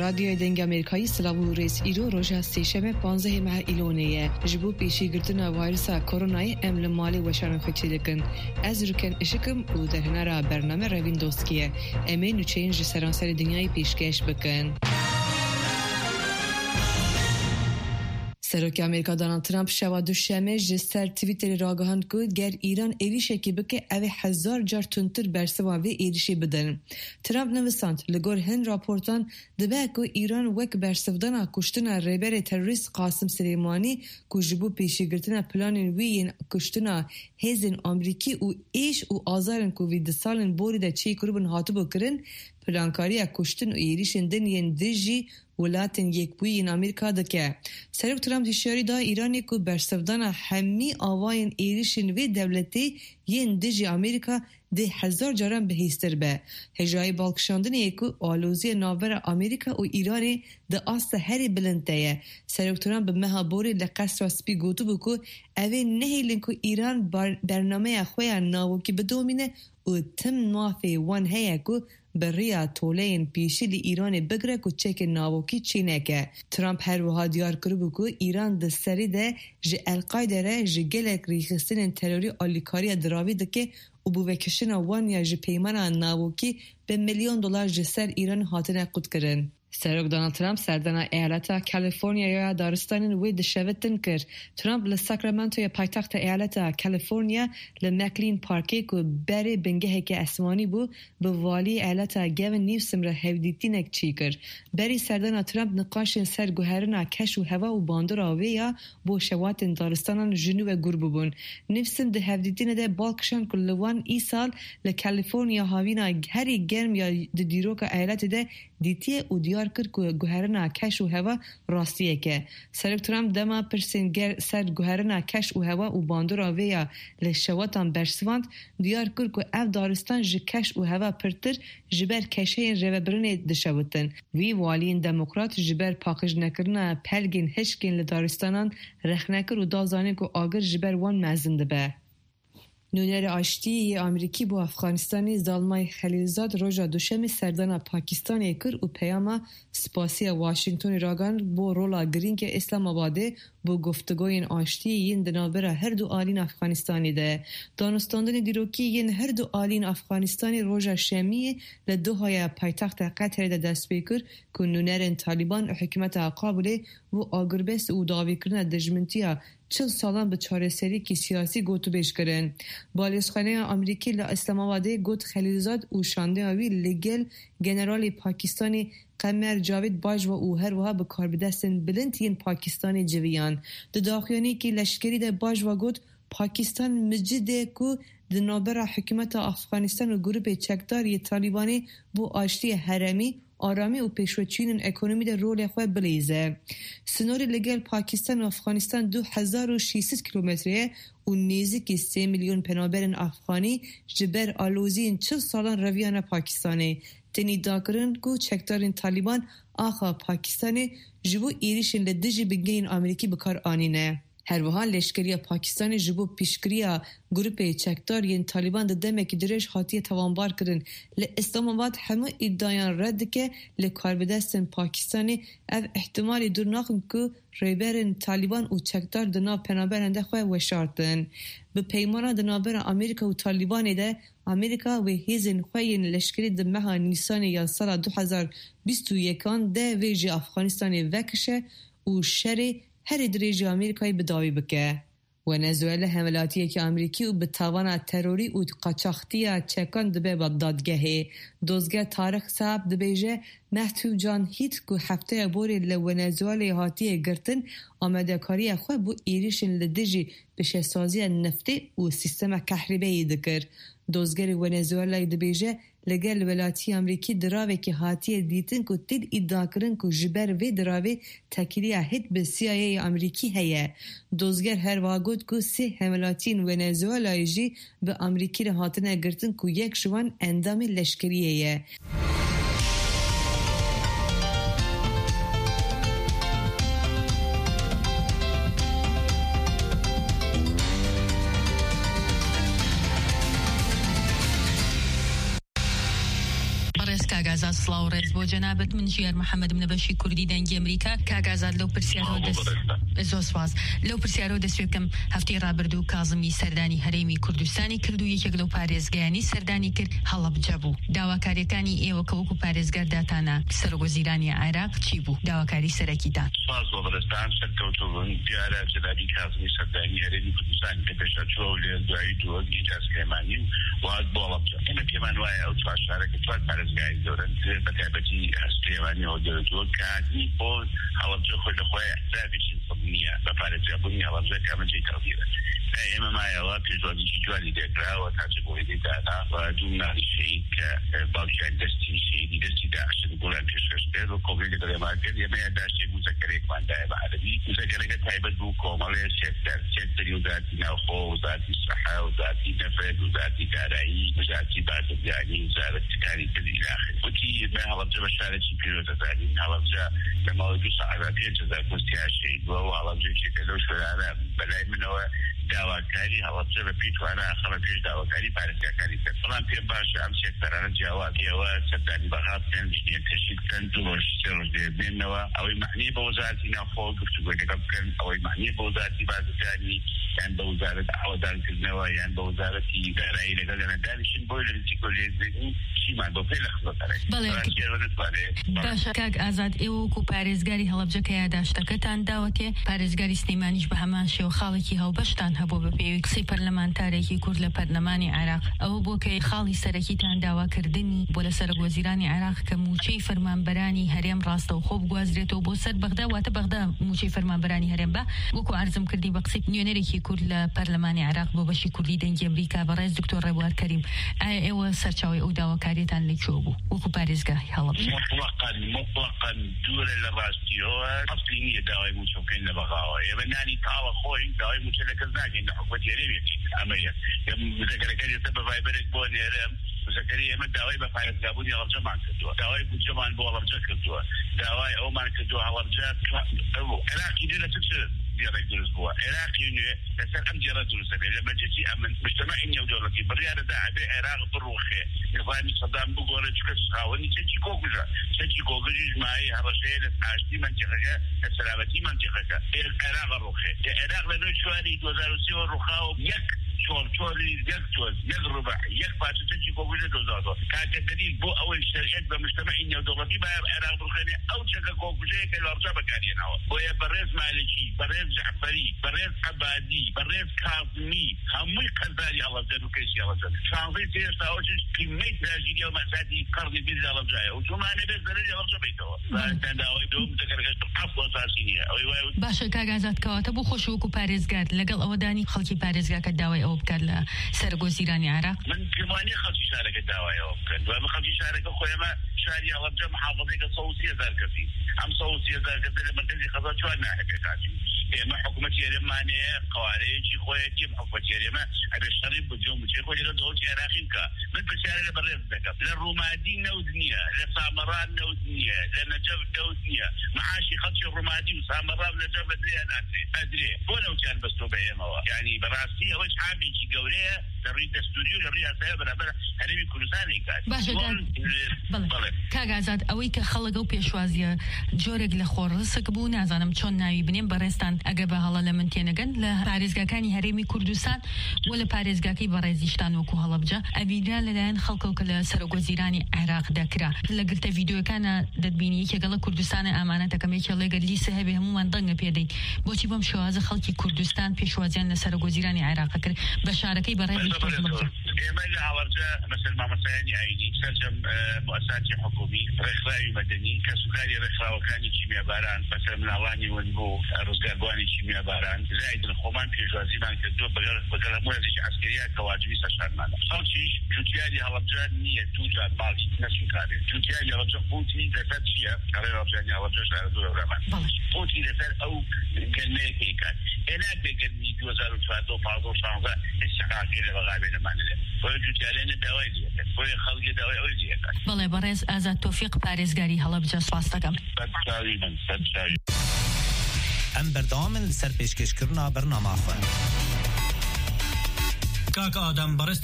رادیو دنگ امریکایی سلاو رئیس ایرو روژا سیشم 15 ماه ایلونیه جبو پیشی گرتنا وایرسا کورونای امل مالی وشان خچی دکن از رکن اشکم و در هنرا برنامه روین دوستکیه امی نوچین جسرانسر دنیای پیشکش بکن. سروک امریکا دونالد ترامپ شوا دوشنبه جسر توییتر راگهاند که گر ایران ایریشه که بکه اوه 1000 جار تونتر برسوا و ایریشه بدن. ترامپ نویساند لگور هن راپورتان دبه که ایران وک برسودانا کشتنا ریبر تروریست قاسم سلیمانی که جبو پیشی گرتنا پلانین وین کشتنا هزین امریکی و ایش و آزارن که وید سالن بوری ده چی کروبن هاتو بکرن پلانکاری کشتن و ایریشن دنین دجی ولاتن یک بوی این امریکا دکه. سروک ترامپ هشیاری دا ایرانی که برسودان همی آواین ایریشن و دولتی ین دجی امریکا 10,000 جاران به هیستر به. هجای بالکشاندن یکو آلوزی ناور امریکا و ایرانی ده آست هری بلنده. سروک ترامپ به مهابوری لقصر سپی گوتو بکو اوه نهیلن که ایران برنامه خواه ناوکی بدومینه و تم نافی وان هیا که بریا تولین پیشی لی ایران بگره که چک ناوکی چینه که. ترامپ هر وها دیار کرو که ایران ده سری ده جه القایده ره جه گلک ریخستن تروری آلیکاری دراوی ده که و بوکشن وان یا جه پیمان ناوکی به $1,000,000 جه سر ایران حاطنه قد کرن. سروک دونالد ترامپ سردنا ایالت کالیفرنیا یا دارستانین وی دشوتن کرد. ترامپ لساکرامنتو یا پایتخت ایالت کالیفرنیا لمکلین پارکی که بری بنگه که اسمانی بو به والی ایالت گوین نیوسم را هفدیتینک چی کرد. بری سردنا ترامپ نقاشن سر گوهرنا کش و هوا و باندر آوی یا بو شواتن دارستانان جنوب گربو بون. نیوسم ده هفدیتین ده بالکشن که لوان ای سال لکالیفرنیا هاوینا هری گرم یا دیروک ایالت ده دیتیه و دیار کرد که گوهرنا کش و هوا راستیه که. سروک ترامپ دما پرسنگر سر گوهرنا کش و هوا و باندر آوی یا لشواتان برسواند دیار کرد که اف دارستان جه کش و هوا پرتر جبر کشه رو برنه دشوتن. وی والین دموکرات جبر پاکج نکرنا پلگین هشکین لدارستانان رخنکر و دازانه که آگر جبر وان مزنده به. نونر آشتی امریکی با افغانستانی زالمای خلیلزاد روژا دوشنبه سردان پاکستان کرد و پیام سپاسی واشنگتن راگان با رولا گرین که اسلام آباده با گفتگوی آشتی این دنابر هر دو آلین افغانستانی ده. دانستاندن دیروکی این هر دو آلین افغانستانی روژا شمی لدوهای پایتخت قطر ده دست بیکر که نونر طالبان حکمت قابله و آگربست و داوی کردن دجمنتیا 40 سالان به چاره سری کی سیاسی گوتو بیش کرن. بالشخانه امریکی ل اسلام آباده گوت خلیلزاد و شانده اوی لگل جنرال پاکستانی قمر جاوید باج و او هر وها به کار بدستن بلندین پاکستانی جویان. داخیانی که لشکری ده باج و گوت پاکستان مجده که دنابر حکومت افغانستان و گروه چکداری طالبانی بو آشتی حرمی آرامی و پیشروچین اکونومی در رول خواه بلیزه. سنوری لگل پاکستان و افغانستان 2600 کیلومتره و نیزی 3 میلیون پنابرن افغانی جبر آلوزین 40 سالان رویان پاکستانی. تنی داکرن که چکدارین طالبان آخا پاکستانی جبو ایریشن لدجی بگین امریکی بکار آنینه. هر وها لشکری پاکستان جبو پیشگیری گروه چکدار ین طالبان ده دمک درش حاتی توانبار کردن. اسلام آباد همه ادعایان رد که لکاربدستن پاکستانی او احتمالی دور ناخن که ریبرن طالبان و چکدار دنا پنابرنده خواه وشارتن. به پیمان دنابر امریکا و طالبان ده امریکا و هیزن خواه لشکری ده ماه نیسان یا سال 2021 ده ویجی افغانستانی وکشه و شری هر درجه امریکایی بداوی بکه. ونزوئلا حملاتی که امریکی و به تاوان تروری و قاچاقتی چکان دبه با دادگاهی. دوزگاه تاریخ صاحب دبیجه محتوب جان هیت که هفته بوری لونزوئلا هاتی گرتن آمده کاری خواه بو ایریشن لدجی بشه سازی نفتی و سیستم کهربایی دکر. دوزگر ونزوئلا دبیجه لگل ولاتی امریکی دراوه که هاتی دیتن که تید ادعا کرن که جبر و دراوه تکیلی هید به CIA امریکی هیه. دوزگر هر واگود که 3 حملاتین ونزوئلا جی به امریکی را هاتنه گرتن که یک شوان اندام لشکریه. بەڕێز کاگازات سڵاو ڕێز بۆ جەنابەت من ژیار محەممەد منەبەشی کوردی دەنگی ئەمریکا کاگازات لەو پرسیارەوە زۆر سپاس لەو پرسیارەوە دەسوێتکەم هەفتەی ڕابردوو کازمی سەردانی هەرێمی کوردستانی کرد و یەکێک لەو پارێزگایانی سەردانی کرد هەڵەبجە بوو. داواکاریەکانی ئێوە کە وەکو پارێزگار داتانە سەرۆگۆزیرانی عێراق چی بوو؟ داواکاری سەرەکیتان. سپاس بۆ بەڕێستان سەرکەوتوون دیارە جەنابی کازمی سەردانی هەرێمی کوردستانی کە پێشەچووە و لێ دوایی دووە ئیجاز سلێمانی و وات بۆ هەڵەبجە. ئێمە پێمان وایە ئەو چوار شارێکە چوار پارێزگای گەورەن بەتایبەتی سلێمانیەوە دەوێتەوە کاتی بۆ هەڵەبجە خۆی لەخۆی حسابێکی نییە بە پارێزگابوونی هەڵەبجە کامەجێی تەڵبیرە. ئێمە مایەوە پێشوازیی جوانی دێکراوە تاچە بۆ هێدەی دانا و دوو نانی شەهید کە باوکیان دەستی شەهیدی دەستی داعشن گوڵیان پێشکەش کرد و کۆمپلیت دەڵێمان کرد ئێمە یادداشتی موزەکەرێکماندایە بە عەرەبی. موزەکەرەکە تایبەت بوو کۆمەڵێ سێکتەری وزارەتی ناوخۆ، وزارەتی سەحا، وزارەتی نەفرت، وزارەتی دارایی، وزارەتی بازرگانی، وزارەتەکانی تری إلى آخره. وتی ئێمە هەڵەبجە بە شارێکی پیرۆزەدانین. هەڵەبجە لە ماوەی 2 سەعات 5,000 کۆستیا شەهید بووە و هەڵەبجەیەکێکە لەو شوێنانە بەلای منەوە داواکاری هەڵەبجە بە پیتوانە ئەخەمە پێش داواکاری پارێزگاکانی کرد. بەڵام پێم باشە ئەم سێکتەرانە جیاوازیەوە سەردانی بەغا بکەن ژنێ تەشکیل بکەن 2 ڕۆژ 3 ڕۆژ دێبنێنەوە. ئەوەی معنی بە وزارەتی ناوخۆ گفتوگۆ لەگەڵ بکەن، ئەوەی معنی بە وزارەتی بازرگانی یان بە وزارەت ئاوادانکردنەوە یان بە وزارەتی دارایی لەگەڵ دانیشن بۆی لە نزیک لێزنی چیمان بۆ پێ لە خزمەتەکەی. باشە کاک ئازاد، ئێوە وەکو پارێزگاری هەڵەبجە کە یادداشتەکەتان داوەتێ، پارێزگاری سلێمانیش بە هەمان شێوە خاڵێکی هەڵبەشتان هەبوو بە پێوی قسەی پەرلەمانتارێکی کورد لە پەرلەمانی عێراق. ئەوە بۆ کە خاڵی سەرەکیتان داواکردنی بۆ لە سەرۆگۆزیرانی عێراق کە موچەی فەرمانبەرانی هەرێم ڕاستەوخۆ بگوازرێتەوە بۆ سەر بەغدا، واتە بەغدا موچەی فەرمانبەرانی هەرێم بە وەکو عەرزم کردی بە قسەی نوێنەرێکی کورد لە پەرلەمانی عێراق بۆ بەشی کوردی دەنگی ئەمریکا بەڕێز دکتۆر ڕێبوار کەریم. ئایا ئێوە سەرچاوی ئەو داواکاریتان لەکوێ بوو وەکو پارێزگای هەڵەبجە؟ مطلقاً دوورە لە ڕاستیەوە ئەسڵی نییە داوای موچە بکەین لە بەغاوە. ئێمە نانی تاڵە خۆی داوای موچە لە کەس ناکەین لە حکومەت هەرێمێکی. ئەمەیە مزەکەرەکە دێتە بە ڤایبەرێک بۆ نێرەم مزەکەری ئێمە داوای بە پارێزگابوونی هەڵەبجەمان کردووە، داوای بودجەمان بۆ هەڵەبجە کردووە، داوای ئەومان کردووە هەڵەبجە عێراقی نوێ لە چ دیارێک دروست بووە. عێراقی نوێ لەسەر ئەم جێرە دروستە بێت لە مەجلیسی ئەمن مجتەمەعی نێودەوڵەتی بڕیارەدا ئەبێ عێراق بڕوخێ، نظامی سەدام بگۆڕێ چکە سخاوەنی چەکی کۆکوژە. چەکی کۆکوژیش مایەی هەڕەشەیە لە ئاشتی منتیقەکە لە سەلامەتی منتیقەکە. عێراق ڕوخێ. عێراق لە 9 شواری 2023 ڕوخاوە یەک چۆری یەک تۆز یەک ڕوبع یەک پارچە چەکی کۆکوژە دۆزاتەوە. کاتە دەلیل بۆ ئەوەی شەریعەت بە مجتەمەعی نێودەوڵەتی باید عێراق بڕوخێنێ ئەو چەکە کۆکوژەیە کە لە هەڵەبجە بەکارهێناوە. بۆیە بەڕێز مالکی، بەڕێز جعفەری، بەڕێز عەبادی، بەڕێز کاظمی هەمووی قەزاری هەڵەبجە و کەسی هەڵەبجە. شانزەی سێشتاوەشش قیمەی تراژیدی و مەساتی قەرنی بیری هەڵەبجەیە و تومانە بێت زەرەری هەڵەبجە بیتەوە. داوای دوم مزەکەرەکەش ئەفڵ ئەساسی نییە. باشە کاک ئازاد، کەواتە بۆ خۆش وەکو پارێزگار لەگەڵ ئەوەدانی خەڵکی پارێزگاکە داوای ئەوە بکات لە سەرگۆزیرانی عێراق؟ من پێوانی خەڵکی شارەکە داوای ئەوە بکەن. دوای خەڵکی شارەکە خۆیمە شاری هەڵەبجە محافەزەیەکە 130,000 کەسی. ئەم 130,000 کەسە لە مەرکەزی خەزا چوار ناهەبێ کاتی. ئێمە حکومەتی هەرێممانەیە قوارەیەکی خۆیەتی حکومەتی هەرێمە ئەبێ شەڕی بجە و موچەی خۆی لەگەڵ دەوڵەتی عێراقی بکە. من پرسیارە لە بەڕێز دەکەم. لە ڕوومادی نەوت نییە، لە سامەڕان نەوت نییە، لە نەجەف نەوت نییە. معاشی خەڵکی ڕوومادی و سامەڕا و نەجەف ئەدرێ ناترێ ئەدرێ. بۆ نەوتیان بەستۆ بە ئێمەوە. یعنی بەڕاستی ئەوەش حابێکی گەورەیە لە ڕووی دەستوری و لە ڕووی یاساییە بەرامبەر هەرێمی کوردستانی کات. باشە کاک ئازاد، ئەوەی کە خەڵک و پێشوازیە جۆرێک لە خۆڕسک بوو، نازانم چۆن ناوی بنێم بەڕێستان ئەگە بە هەڵە لە من تێنەگەن لە پارێزگاکانی هەرێمی کوردستان و لە پارێزگاکەی بەڕێزیشتان وەکو هەڵەبجە ئەبیرا لەلایەن خەڵکەوە کە لە سەرۆگۆزیرانی عێراق دەکرا. لە گرتە ڤیدیۆکانە دەتبینی یەکێگەڵە کوردستانە ئامانەتەکەمێکە لێگەر لیسە هەبێ هەمومان دەنگە پێدەین. بۆچی بەم شێوازە خەڵکی کوردستان پێشوازیان لە سەرۆگۆزیرانی عێراق کرد بە شارەکەی بەڕێزی هەڵەبجە؟ ئێمە لە هەڵەبجە مەسەل مامەسایانی ئاینی سەرجەم مؤسساتی حکومی ڕێکخراوی مەدەنی کەسوکاری ڕێکخراوەکانی کیمیاباران بەسەر مناڵانی ونبوو ڕزگاربوانی کیمیاباران زایدن خۆمان پێشوازیمان کردووە بەگەڵ هەموو هێزێکی عەسکەریە کە واجبی سەرشارمانە. خەڵکیش جوتیاری هەڵەبجە نییە دوو جار ماڵی نەسوکارێ. جوتیاری هەڵەبجە قوتی لەسەر چییە؟ کارەی هەڵەبجانی هەڵەبجە شارە دوو هەورەمان قوتی لەسەر ئەو گەلمەیەکەی کات. ئێنا بێگەرمی 2014 استحقاقی لە بەغا بێنەمانە بۆیە جوتیارێنە داوای لێکات، بۆیە خەڵکی داوای ئەوی لێکات. بەڵێ بەڕێز ئازاد تۆفیق پارێزگاری هەڵەبجە سپاس دەکەم. ئەم بەردەوامن لەسەر پێشکەشکردنا بەرنامە خۆن. کاک ئادەم بەڕێز